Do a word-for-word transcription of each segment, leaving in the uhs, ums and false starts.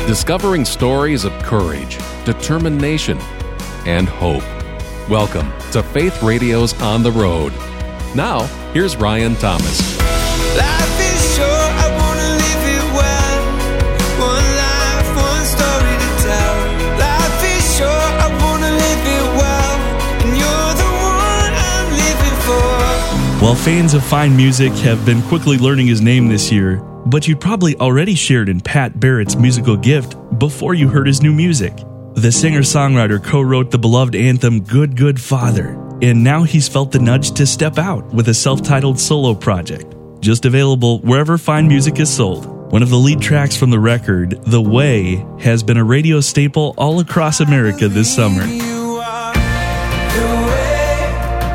discovering stories of courage, determination, and hope. Welcome to Faith Radio's On the Road. Now, here's Ryan Thomas. Life is short, I wanna live it well. One life, one story to tell. Life is short, I wanna live it well. And you're the one I'm living for. While fans of fine music have been quickly learning his name this year, but you'd probably already shared in Pat Barrett's musical gift before you heard his new music. The singer-songwriter co-wrote the beloved anthem Good, Good Father, and now he's felt the nudge to step out with a self-titled solo project, just available wherever fine music is sold. One of the lead tracks from the record, The Way, has been a radio staple all across America this summer. You are the way,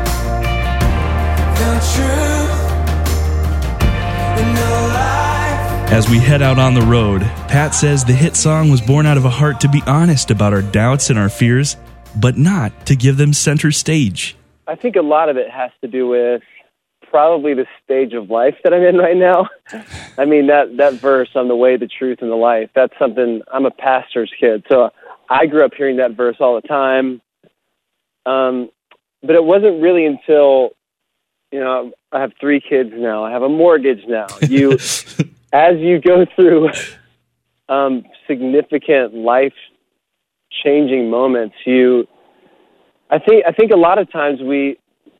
the truth, and the life. As we head out on the road, Pat says the hit song was born out of a heart to be honest about our doubts and our fears, but not to give them center stage. I think a lot of it has to do with probably the stage of life that I'm in right now. I mean, that, that verse on the way, the truth, and the life, that's something, I'm a pastor's kid, so I grew up hearing that verse all the time. Um, but it wasn't really until, you know, I have three kids now, I have a mortgage now. You... As you go through um, significant life-changing moments, you, I think, I think a lot of times we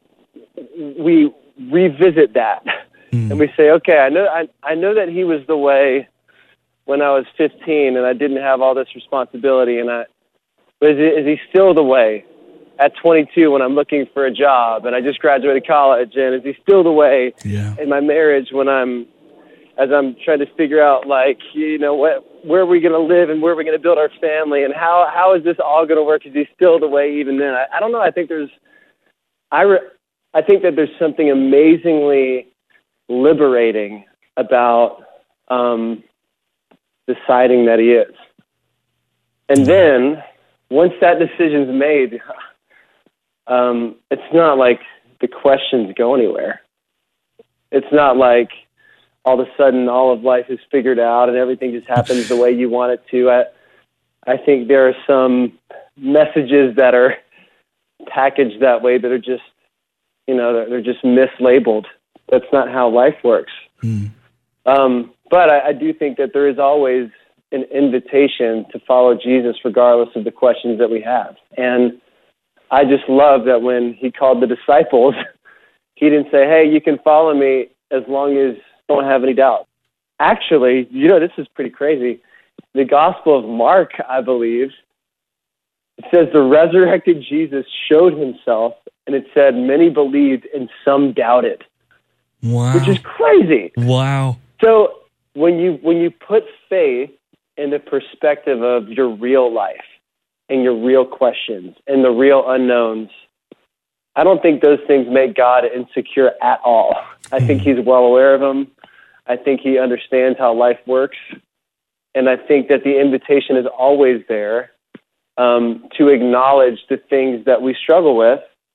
we revisit that, mm. and we say, "Okay, I know, I, I know that he was the way when I was fifteen, and I didn't have all this responsibility, and I, but is he, is he still the way at twenty-two when I'm looking for a job, and I just graduated college, and is he still the way yeah. in my marriage when I'm as I'm trying to figure out, like, you know, what, where are we going to live and where are we going to build our family and how, how is this all going to work? Is he still the way even then? I, I don't know. I think there's, I, re, I think that there's something amazingly liberating about um, deciding that he is. And then once that decision's made, um, it's not like the questions go anywhere. It's not like, all of a sudden all of life is figured out and everything just happens the way you want it to. I, I think there are some messages that are packaged that way that are just, you know, they're, they're just mislabeled. That's not how life works. Mm. Um, but I, I do think that there is always an invitation to follow Jesus regardless of the questions that we have. And I just love that when he called the disciples, he didn't say, hey, you can follow me as long as don't have any doubt. Actually, you know, this is pretty crazy. The Gospel of Mark, I believe, it says the resurrected Jesus showed himself, and it said many believed and some doubted. Wow. Which is crazy. Wow. So when you when you put faith in the perspective of your real life and your real questions and the real unknowns, I don't think those things make God insecure at all. I think he's well aware of them. I think he understands how life works. And I think that the invitation is always there um, to acknowledge the things that we struggle with,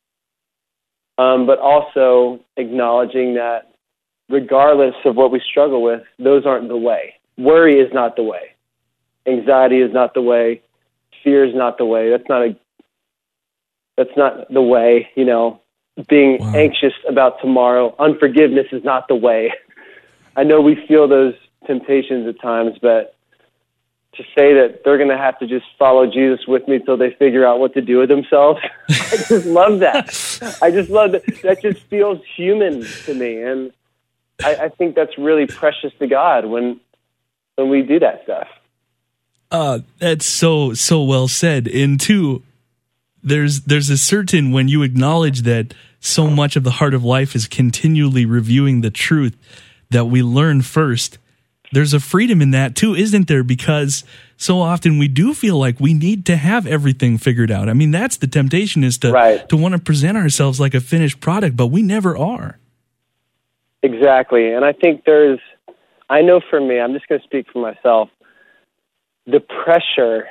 um, but also acknowledging that regardless of what we struggle with, those aren't the way. Worry is not the way. Anxiety is not the way. Fear is not the way. That's not a That's not the way, you know, being wow. anxious about tomorrow. Unforgiveness is not the way. I know we feel those temptations at times, but to say that they're going to have to just follow Jesus with me until they figure out what to do with themselves, I just love that. I just love that. That just feels human to me. And I, I think that's really precious to God when when we do that stuff. Uh, that's so, so well said. And two, There's there's a certain, when you acknowledge that so much of the heart of life is continually reviewing the truth that we learn first, there's a freedom in that too, isn't there? Because so often we do feel like we need to have everything figured out. I mean, that's the temptation, is to, right. to want to present ourselves like a finished product, but we never are. Exactly. And I think there's, I know for me, I'm just going to speak for myself, the pressure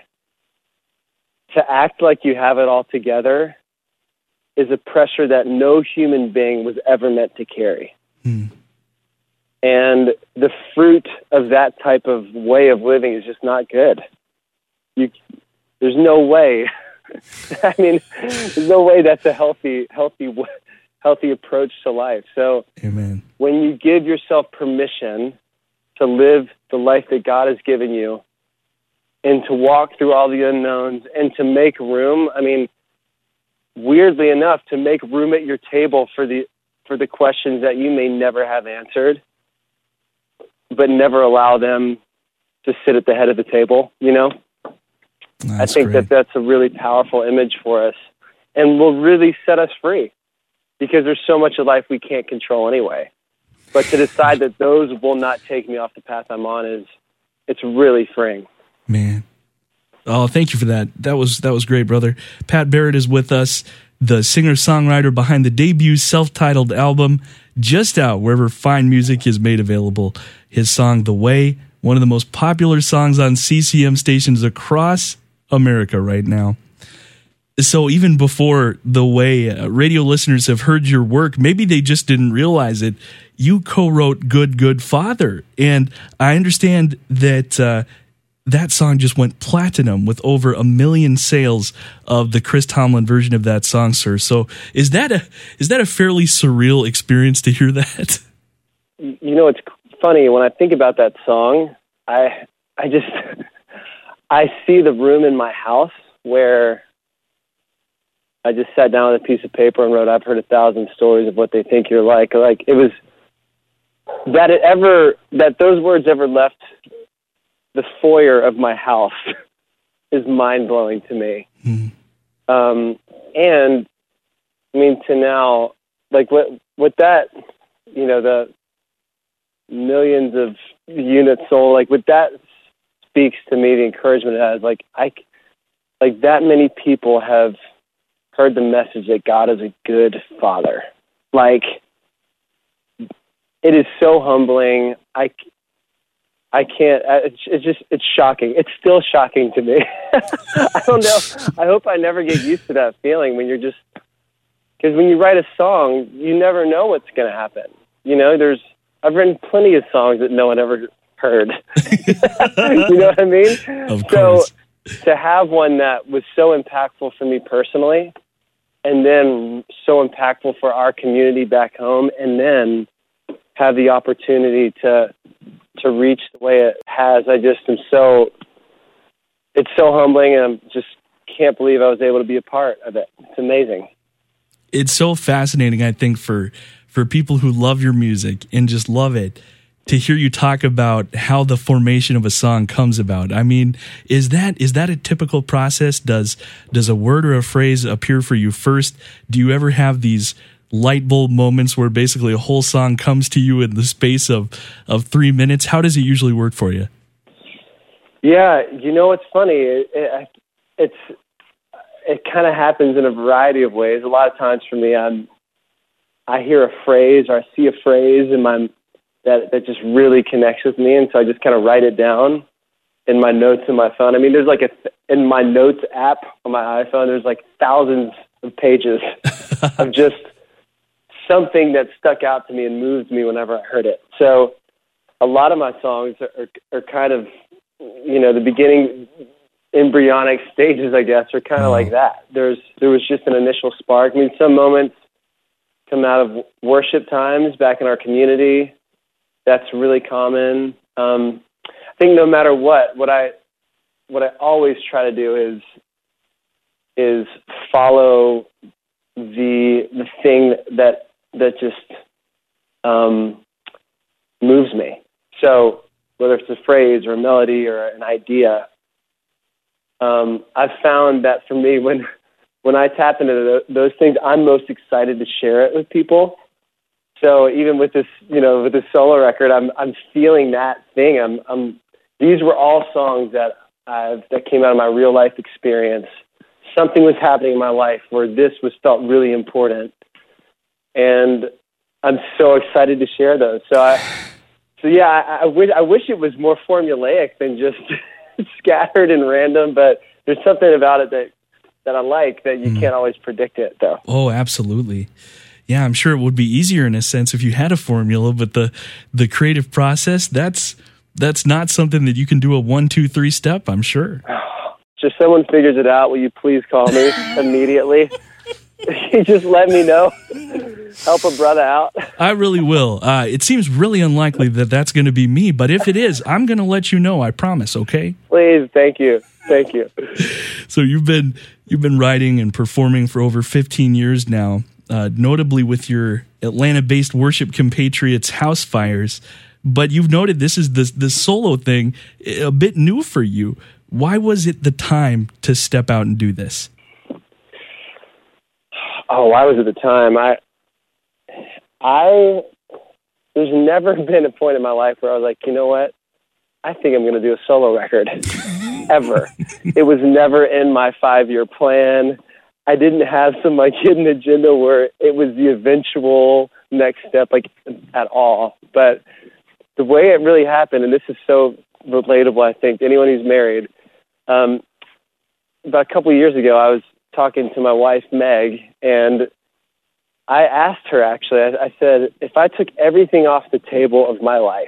to act like you have it all together is a pressure that no human being was ever meant to carry. Hmm. And the fruit of that type of way of living is just not good. You, there's no way. I mean, there's no way that's a healthy, healthy, healthy approach to life. So, Amen. When you give yourself permission to live the life that God has given you, and to walk through all the unknowns, and to make room, I mean, weirdly enough, to make room at your table for the for the questions that you may never have answered, but never allow them to sit at the head of the table, you know? That's I think great. that that's a really powerful image for us and will really set us free, because there's so much of life we can't control anyway. But to decide that those will not take me off the path I'm on is, it's really freeing. Man. Oh, thank you for that. That was that was great, brother. Pat Barrett is with us, the singer-songwriter behind the debut self-titled album, just out wherever fine music is made available. His song, The Way, one of the most popular songs on C C M stations across America right now. So even before The Way, uh, radio listeners have heard your work. Maybe they just didn't realize it. You co-wrote Good, Good Father. And I understand that uh, that song just went platinum with over a million sales of the Chris Tomlin version of that song, sir. So is that a is that a fairly surreal experience to hear that? You know, it's funny, when I think about that song, I I just, I see the room in my house where I just sat down with a piece of paper and wrote, I've heard a thousand stories of what they think you're like. Like, it was, that it ever, that those words ever left the foyer of my house is mind-blowing to me. Mm. Um, and, I mean, to now, like, what, what that, you know, the millions of units sold, like, what that speaks to me, the encouragement it has, like, I, like, that many people have heard the message that God is a good father. Like, it is so humbling. I, I can't, it's, it's just, it's shocking. It's still shocking to me. I don't know. I hope I never get used to that feeling when you're just, because when you write a song, you never know what's going to happen. You know, there's, I've written plenty of songs that no one ever heard. You know what I mean? Of course. So to have one that was so impactful for me personally, and then so impactful for our community back home, and then have the opportunity to to reach the way it has, I just am so, it's so humbling, and I just can't believe I was able to be a part of it. It's amazing. It's so fascinating, I think, for for people who love your music and just love it, to hear you talk about how the formation of a song comes about. I mean, is that is that a typical process? Does does a word or a phrase appear for you first? Do you ever have these light bulb moments where basically a whole song comes to you in the space of, of three minutes? How does it usually work for you? Yeah, you know, it's funny. It, it, it's it kind of happens in a variety of ways. A lot of times for me, I'm I hear a phrase or I see a phrase in my that that just really connects with me, and so I just kind of write it down in my notes in my phone. I mean, there's like a in my notes app on my iPhone, there's like thousands of pages of just something that stuck out to me and moved me whenever I heard it. So a lot of my songs are, are, are kind of, you know, the beginning embryonic stages, I guess, are kind of like that. There's there was just an initial spark. I mean, some moments come out of worship times back in our community. That's really common. Um, I think no matter what, what I what I always try to do is is follow the the thing that that just um, moves me. So whether it's a phrase or a melody or an idea, um, I've found that for me, when when I tap into those things, I'm most excited to share it with people. So even with this, you know, with this solo record, I'm I'm feeling that thing. I'm I'm these were all songs that I've that came out of my real life experience. Something was happening in my life where this was felt really important, and I'm so excited to share those. So I, so yeah, I, I wish I wish it was more formulaic than just scattered and random. But there's something about it that that I like that you mm. can't always predict it, though. Oh, absolutely. yeah, I'm sure it would be easier in a sense if you had a formula, but the the creative process, that's that's not something that you can do a one, two, three step, I'm sure. Just someone figures it out, will you please call me immediately? You just let me know. Help a brother out. I really will. Uh, it seems really unlikely that that's going to be me, but if it is, I'm going to let you know, I promise, okay? Please, thank you. Thank you. So you've been you've been writing and performing for over fifteen years now, uh, notably with your Atlanta-based worship compatriots, Housefires. But you've noted this is the, the solo thing a bit new for you. Why was it the time to step out and do this? Oh, why was it the time? I, I, there's never been a point in my life where I was like, you know what? I think I'm going to do a solo record. Ever. It was never in my five-year plan. I didn't have some like hidden agenda where it was the eventual next step, like at all. But the way it really happened, and this is so relatable, I think, to anyone who's married. Um, about a couple of years ago, I was talking to my wife, Meg, and I asked her, actually, I, I said, if I took everything off the table of my life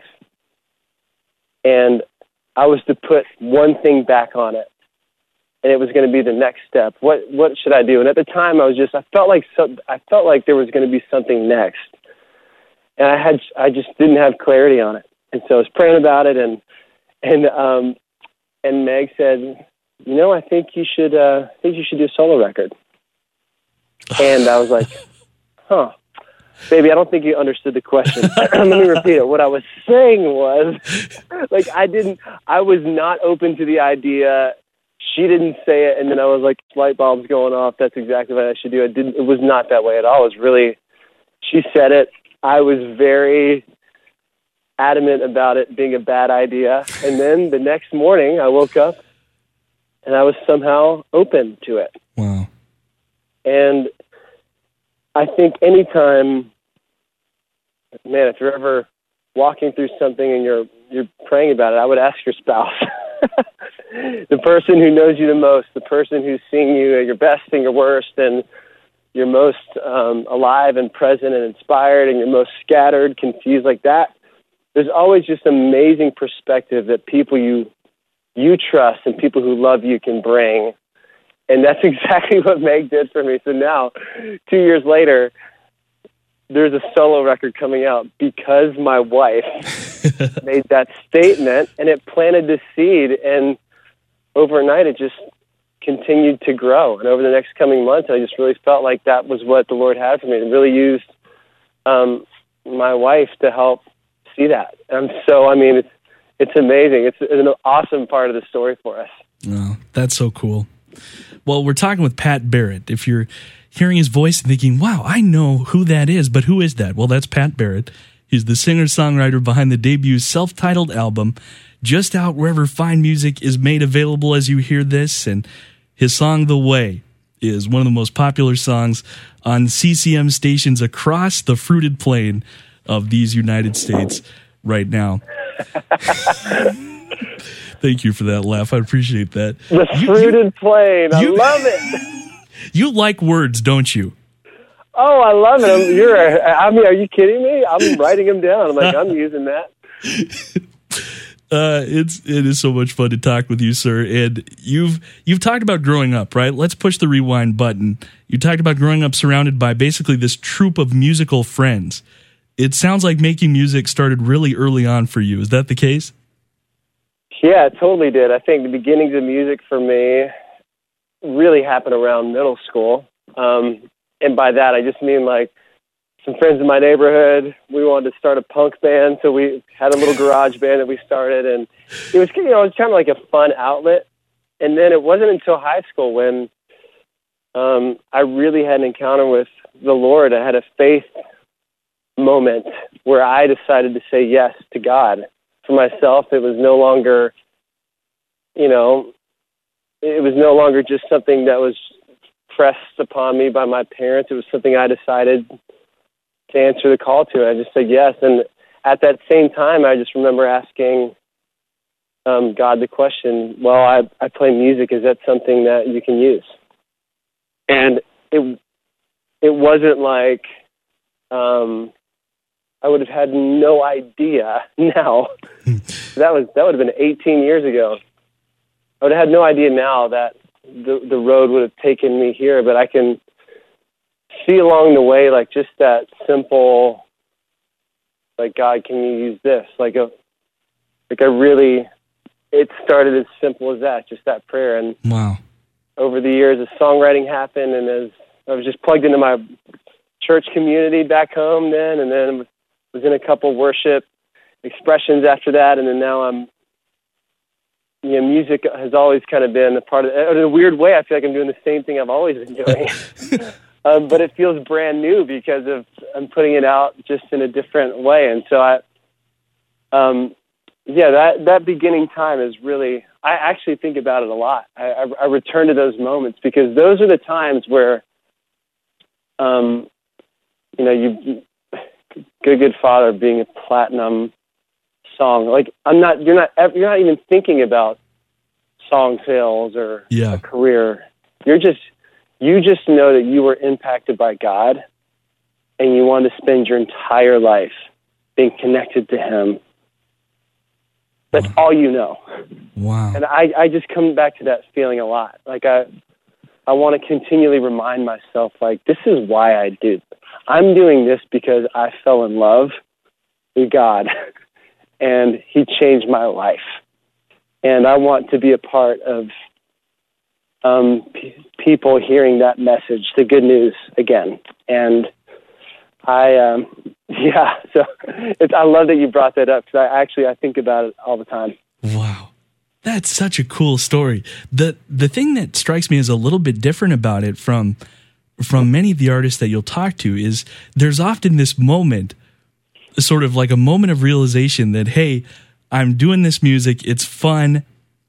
and I was to put one thing back on it, and it was going to be the next step, what what should I do? And at the time, I was just, I felt like so, I felt like there was going to be something next, and I had, I just didn't have clarity on it, and so I was praying about it, and and um, and Meg said, you know, I think you should, uh, I think you should do a solo record. And I was like, huh, baby, I don't think you understood the question. Let me repeat it. What I was saying was, like, I didn't, I was not open to the idea. She didn't say it, and then I was like, light bulbs going off. That's exactly what I should do. It didn't, it was not that way at all. It was really, she said it. I was very adamant about it being a bad idea. And then the next morning I woke up and I was somehow open to it. Wow. And I think anytime, man, if you're ever walking through something and you're you're praying about it, I would ask your spouse, the person who knows you the most, the person who's seeing you at your best and your worst, and you're most um, alive and present and inspired, and you're most scattered, confused, like that. There's always just amazing perspective that people you you trust and people who love you can bring. And that's exactly what Meg did for me. So now, two years later, there's a solo record coming out because my wife made that statement, and it planted the seed. And overnight, it just continued to grow. And over the next coming months, I just really felt like that was what the Lord had for me, and really used um, my wife to help see that. And so, I mean, it's it's amazing. It's, it's an awesome part of the story for us. Oh, that's so cool. Well, we're talking with Pat Barrett. If you're hearing his voice and thinking, wow, I know who that is, but who is that? Well, that's Pat Barrett. He's the singer-songwriter behind the debut self-titled album, just out wherever fine music is made available as you hear this. And his song, The Way, is one of the most popular songs on C C M stations across the fruited plain of these United States right now. Thank you for that laugh. I appreciate that. The you, fruited you, plain. I you, love it. You like words, don't you? Oh, I love it. I'm, you're. A, I mean, are you kidding me? I'm writing them down. I'm like, I'm using that. Uh, it's it is so much fun to talk with you, sir. And you've you've talked about growing up, right? Let's push the rewind button. You talked about growing up surrounded by basically this troupe of musical friends. It sounds like making music started really early on for you. Is that the case? Yeah, it totally did. I think the beginnings of music for me really happened around middle school. Um, and by that, I just mean like some friends in my neighborhood. We wanted to start a punk band, so we had a little garage band that we started. And it was, you know, it was kind of like a fun outlet. And then it wasn't until high school when um, I really had an encounter with the Lord. I had a faith moment where I decided to say yes to God. For myself, it was no longer, you know, it was no longer just something that was pressed upon me by my parents. It was something I decided to answer the call to. I just said yes. And at that same time, I just remember asking um, God the question, well, I, I play music. Is that something that you can use? And it it wasn't like um, I would have had no idea now. that was that would have been eighteen years ago. I would have had no idea now that the the road would have taken me here, but I can see along the way, like, just that simple, like, God, can you use this? Like a, like I really, it started as simple as that, just that prayer. And wow. Over the years, as songwriting happened, and as I was just plugged into my church community back home then, and then was in a couple worship expressions after that, and then now I'm, you know, music has always kind of been a part of it. In a weird way, I feel like I'm doing the same thing I've always been doing. um, but it feels brand new because of I'm putting it out just in a different way. And so I, um, yeah, that, that beginning time is really, I actually think about it a lot. I, I, I return to those moments because those are the times where, um, you know, you, Good Good Father being a platinum song, like I'm not, you're not, you're not even thinking about song sales or yeah. a career. You're just, you just know that you were impacted by God and you want to spend your entire life being connected to Him. That's wow. all you know. Wow. And I, I just come back to that feeling a lot. Like I, I want to continually remind myself, like, this is why I do. I'm doing this because I fell in love with God and He changed my life. And I want to be a part of um, p- people hearing that message, the good news again. And I, um, yeah, so it's, I love that you brought that up because I actually, I think about it all the time. Wow. That's such a cool story. The the thing that strikes me as a little bit different about it from from many of the artists that you'll talk to is there's often this moment, sort of like a moment of realization that, hey, I'm doing this music, it's fun,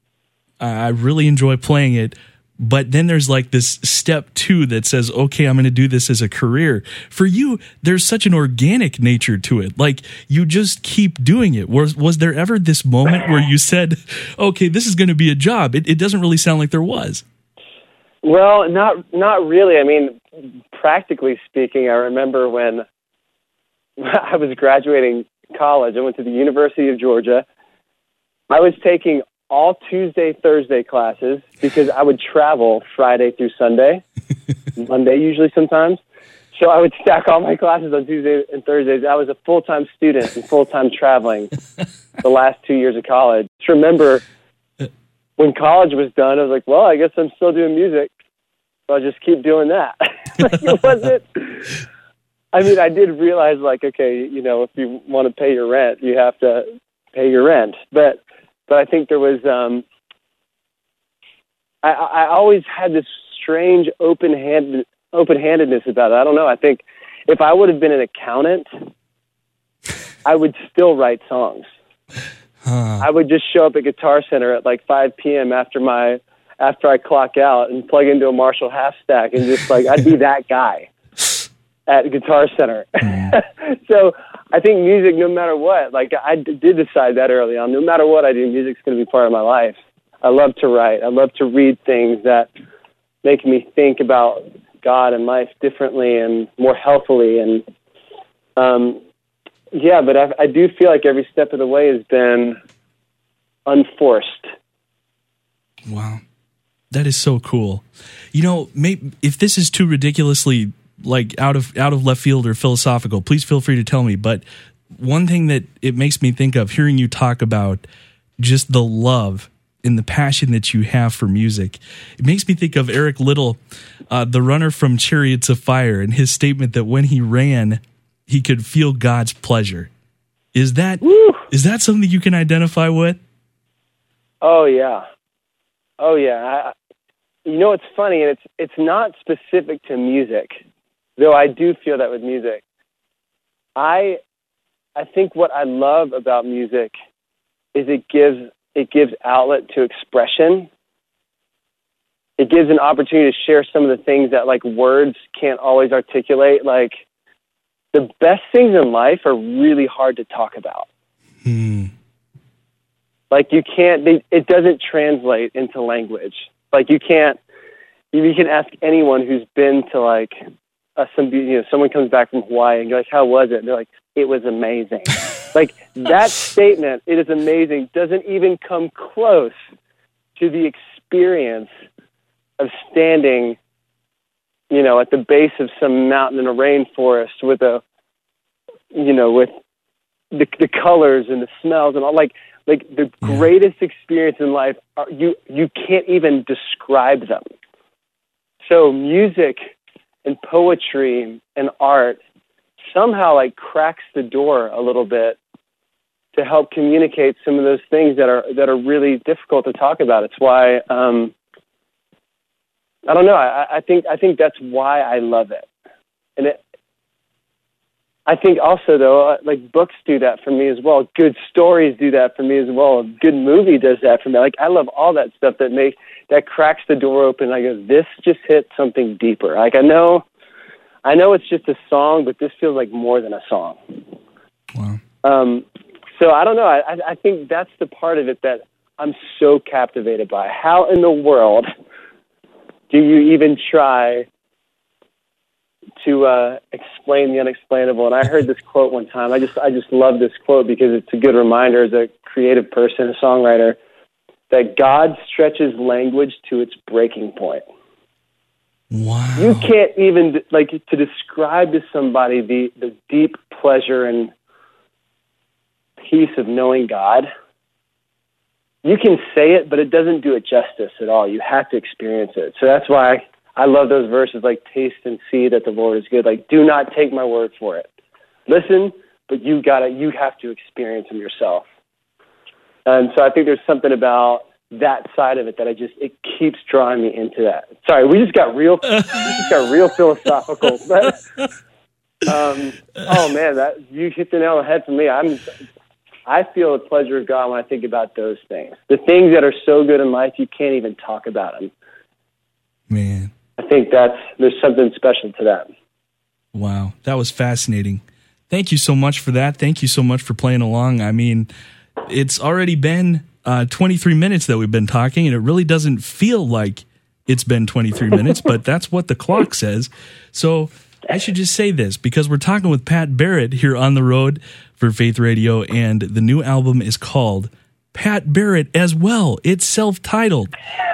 I really enjoy playing it, but then there's like this step two that says, okay, I'm going to do this as a career. For you, there's such an organic nature to it. Like you just keep doing it. Was was there ever this moment where you said, okay, this is going to be a job? It, it doesn't really sound like there was. Well, not not really. I mean, practically speaking, I remember when I was graduating college, I went to the University of Georgia. I was taking all Tuesday, Thursday classes because I would travel Friday through Sunday, Monday usually sometimes. So I would stack all my classes on Tuesdays and Thursdays. I was a full-time student and full-time traveling the last two years of college. Just remember when college was done, I was like, well, I guess I'm still doing music. So I'll just keep doing that. Like it wasn't, I mean, I did realize like, okay, you know, if you want to pay your rent, you have to pay your rent. But But I think there was, um, I, I always had this strange open-handed, open-handedness about it. I don't know. I think if I would have been an accountant, I would still write songs. Huh. I would just show up at Guitar Center at like five p.m. after my after I clock out and plug into a Marshall half stack and just like I'd be that guy at Guitar Center. So I think music, no matter what, like I d- did decide that early on, no matter what I do, music's going to be part of my life. I love to write. I love to read things that make me think about God and life differently and more healthily. And um, yeah, but I, I do feel like every step of the way has been unforced. Wow. That is so cool. You know, maybe, if this is too ridiculously like out of out of left field or philosophical, please feel free to tell me. But one thing that it makes me think of hearing you talk about just the love and the passion that you have for music, it makes me think of Eric Liddell, uh, the runner from Chariots of Fire, and his statement that when he ran, he could feel God's pleasure. Is that Woo! Is that something you can identify with? Oh yeah, oh yeah. I, you know, it's funny, and it's it's not specific to music. Though I do feel that with music. I I think what I love about music is it gives it gives outlet to expression. It gives an opportunity to share some of the things that like words can't always articulate. Like the best things in life are really hard to talk about. Hmm. Like you can't they, it doesn't translate into language. Like you can't you can ask anyone who's been to like uh, some, you know, someone comes back from Hawaii and you're like, how was it? And they're like, it was amazing. Like that statement, it is amazing, doesn't even come close to the experience of standing, you know, at the base of some mountain in a rainforest with a, you know, with the, the colors and the smells and all, like, like the Yeah. greatest experience in life, are, you, you can't even describe them. So music and poetry and art somehow like cracks the door a little bit to help communicate some of those things that are, that are really difficult to talk about. It's why, um, I don't know. I, I think, I think that's why I love it. And it, I think also, though, like books do that for me as well. Good stories do that for me as well. A good movie does that for me. Like I love all that stuff that makes that cracks the door open. I go, this just hit something deeper. Like I know, I know it's just a song, but this feels like more than a song. Wow. Um, so I don't know. I, I think that's the part of it that I'm so captivated by. How in the world do you even try to uh, explain the unexplainable? And I heard this quote one time. I just I just love this quote because it's a good reminder as a creative person, a songwriter, that God stretches language to its breaking point. Wow. You can't even, like, to describe to somebody the, the deep pleasure and peace of knowing God. You can say it, but it doesn't do it justice at all. You have to experience it. So that's why I love those verses like taste and see that the Lord is good. Like, do not take my word for it. Listen, but you gotta, you have to experience them yourself. And so I think there's something about that side of it that I just, it keeps drawing me into that. Sorry, we just got real, we just got real philosophical. But, um, oh man, that you hit the nail on the head for me. I'm, I feel the pleasure of God when I think about those things. The things that are so good in life, you can't even talk about them. Man. I think that's, there's something special to that. Wow, that was fascinating. Thank you so much for that. Thank you so much for playing along. I mean, it's already been uh, twenty-three minutes that we've been talking, and it really doesn't feel like it's been twenty-three minutes, but that's what the clock says. So I should just say this, because we're talking with Pat Barrett here on the road for Faith Radio, and the new album is called Pat Barrett as well. It's self-titled.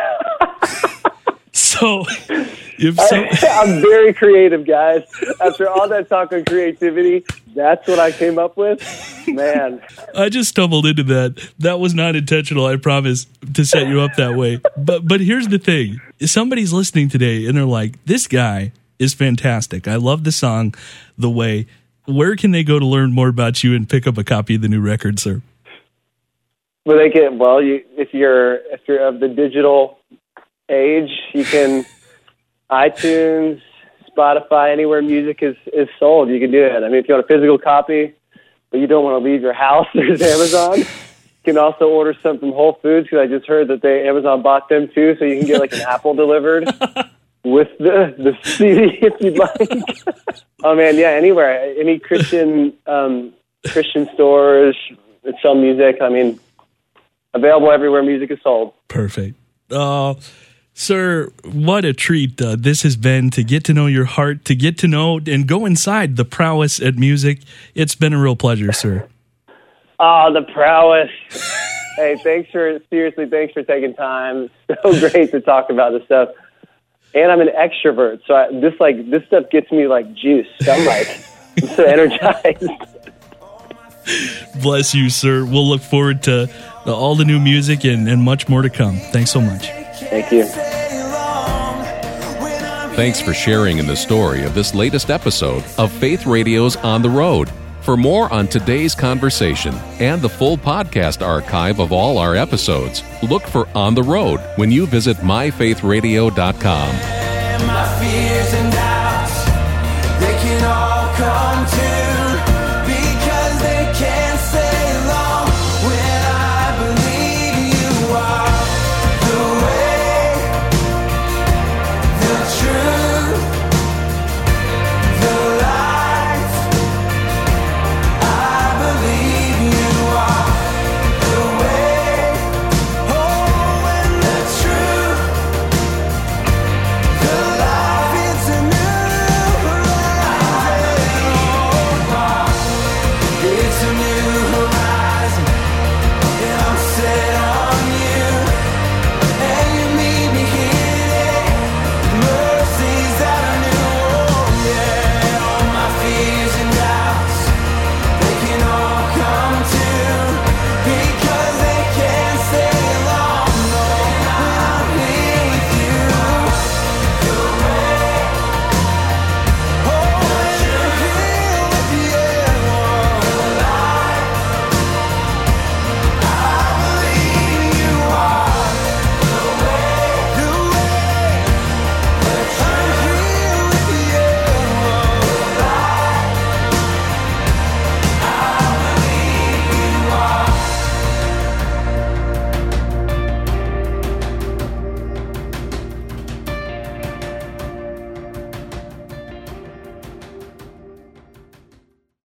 So, if so, I, I'm very creative, guys. After all that talk on creativity, that's what I came up with. Man, I just stumbled into that. That was not intentional, I promise, to set you up that way. But but here's the thing. Somebody's listening today, and they're like, this guy is fantastic. I love the song, The Way. Where can they go to learn more about you and pick up a copy of the new record, sir? well, they get well. You, if you're if you're of the digital age, you can iTunes, Spotify, anywhere music is, is sold, you can do it. I mean, if you want a physical copy, but you don't want to leave your house, there's Amazon. You can also order some from Whole Foods, because I just heard that they Amazon bought them too, so you can get like an apple delivered with the, the C D if you'd like. Oh man, yeah, anywhere. Any Christian um, Christian stores that sell music, I mean, available everywhere music is sold. Perfect. Uh, sir, what a treat uh, this has been to get to know your heart, to get to know and go inside the prowess at music. It's been a real pleasure, sir. Oh, the prowess. Hey, thanks for, seriously, thanks for taking time. It's so great to talk about this stuff. And I'm an extrovert, so I, this like this stuff gets me like juice. I'm like, I'm so energized. Bless you, sir. We'll look forward to uh, all the new music and, and much more to come. Thanks so much. Thank you. Thanks for sharing in the story of this latest episode of Faith Radio's On the Road. For more on today's conversation and the full podcast archive of all our episodes, look for On the Road when you visit my faith radio dot com. My fears and doubts, they can all come.